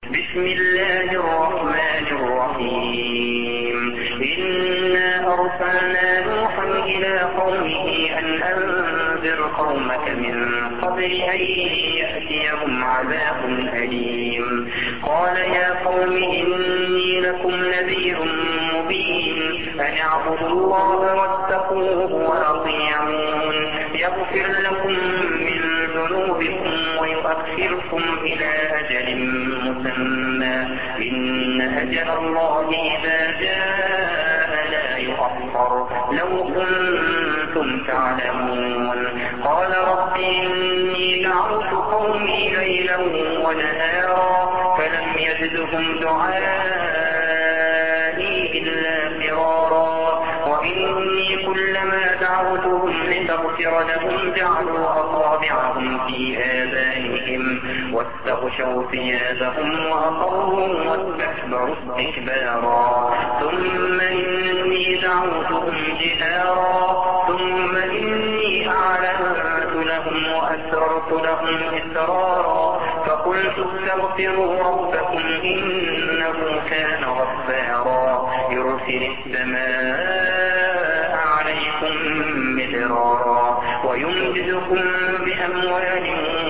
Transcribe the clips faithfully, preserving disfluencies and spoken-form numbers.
بسم الله الرحمن الرحيم إنا أرسلنا نوحا إلى قومه أن أنذر قومك من قبل أن يأتيهم عذاب أليم قال يا قوم إني لكم نذير مبين أن اعبدوا الله واتقوه وأطيعون يغفر لكم من ذنوبكم ويؤخركم إلى أجل مسمى إن أجل الله إذا جاء لا يؤخر لو كنتم تعلمون قال رب إني دعوت قومي ليلا ونهارا فلم يزدهم دعائي إلا فرارا وإني كلما دعوتهم لتغفر لهم جعلوا أصابعهم في آذانهم واستغشوا ثيابهم وأصروا واستكبروا استكبارا ثم إني دعوتهم جهارا ثم إني أعلنت لهم وأسررت لهم إسرارا فقلت استغفروا ربكم إنه كان غفارا يرسل السماء عليكم مدرارا ويمددكم بأموال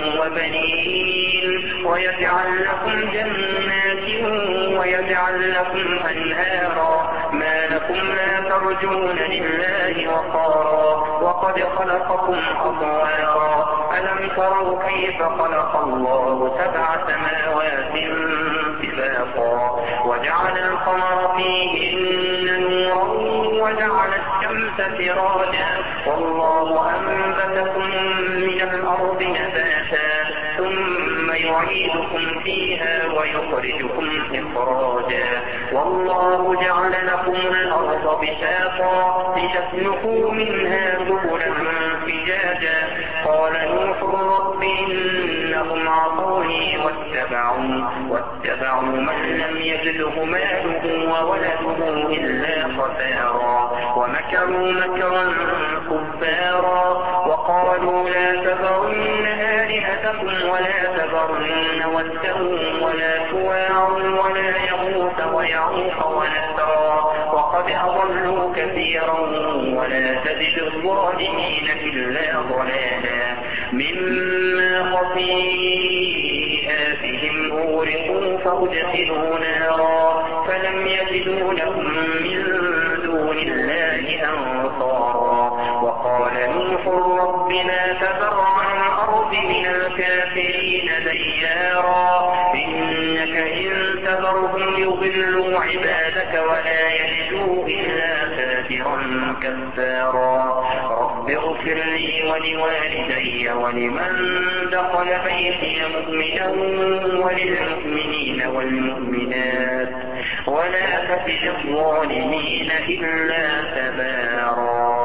وبنين ويجعل لكم جنات ويجعل لكم أنهارا ما لكم لا ترجون لله وقارا وقد خلقكم أطوارا ألم تروا كيف خلق الله سبع سماوات طباقا وجعل القمر فيهن نورا وجعل الشمس سراجا والله أنبتكم من الأرض نباتا ثم يعيدكم فيها ويخرجكم إخراجا والله جعل لكم الأرض بساطا لتسلكوا منها سبلا فجاجا قال نوح رب إنهم عصوني واتبعوا واتبعوا من لم يزده ماله وولده إلا خسارا ومكروا مكرا كبارا وقالوا لا تذرن آلهتكم ولا تذرن ودا ولا سواع ولا يغوث ويعوق ونسرا وقد أضلوا كثيرا ولا تزد الظالمين إلا ضلالا مما خطيئاتهم أغرقوا فأدخلوا نارا فلم يجدوا لهم من دون الله أنصارا وقال نوح رب لا تذر على الأرض من الكافرين ديارا إنك إن تذرهم يضلوا عبادك ولا يجدوا إلا كافرا كفارا رب اغفر لي ولوالدي ولمن دخل بيتي مؤمنا وللمؤمنين والمؤمنات ولا تزد الظالمين إلا تبارا.